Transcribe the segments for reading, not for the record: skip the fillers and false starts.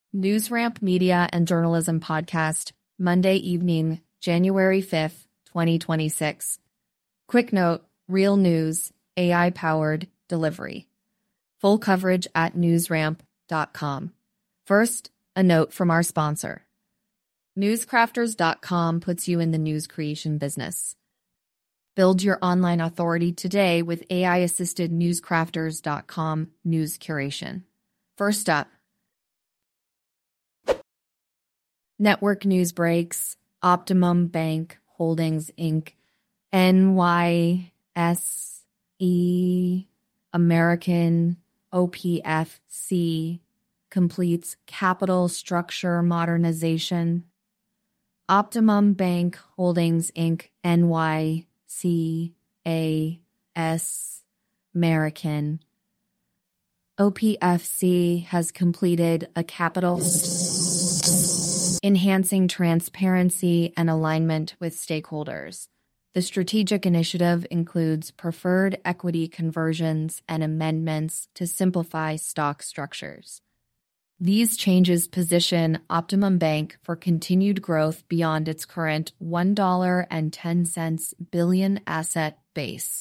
NewsRamp Media and Journalism Podcast, Monday evening, January 5th, 2026. Quick note, real news, AI-powered delivery. Full coverage at newsramp.com. First, a note from our sponsor. Newscrafters.com puts you in the news creation business. Build your online authority today with AI-assisted newscrafters.com news curation. First up, network news breaks, Optimum Bank Holdings, Inc., NYSE American OPFC completes capital structure modernization. Optimum Bank Holdings, Inc., NYSE American OPFC has completed a capital enhancing transparency and alignment with stakeholders. The strategic initiative includes preferred equity conversions and amendments to simplify stock structures. These changes position Optimum Bank for continued growth beyond its current $1.10 billion asset base.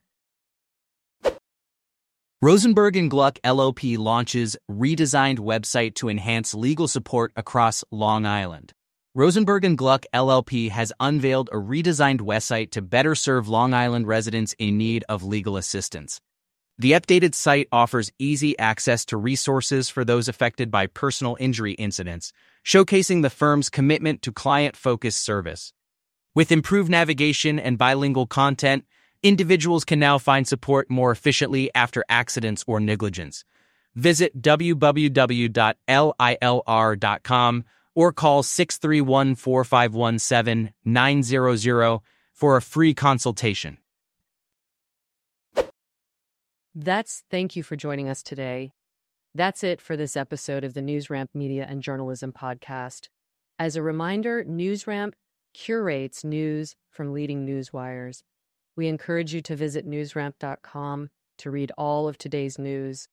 Rosenberg & Gluck LLP launches redesigned website to enhance legal support across Long Island. Rosenberg & Gluck LLP has unveiled a redesigned website to better serve Long Island residents in need of legal assistance. The updated site offers easy access to resources for those affected by personal injury incidents, showcasing the firm's commitment to client-focused service. With improved navigation and bilingual content, individuals can now find support more efficiently after accidents or negligence. Visit www.lilr.com or call 631-4517-900 for a free consultation. Thank you for joining us today. That's it for this episode of the NewsRamp Media and Journalism Podcast. As a reminder, NewsRamp curates news from leading news wires. We encourage you to visit newsramp.com to read all of today's news.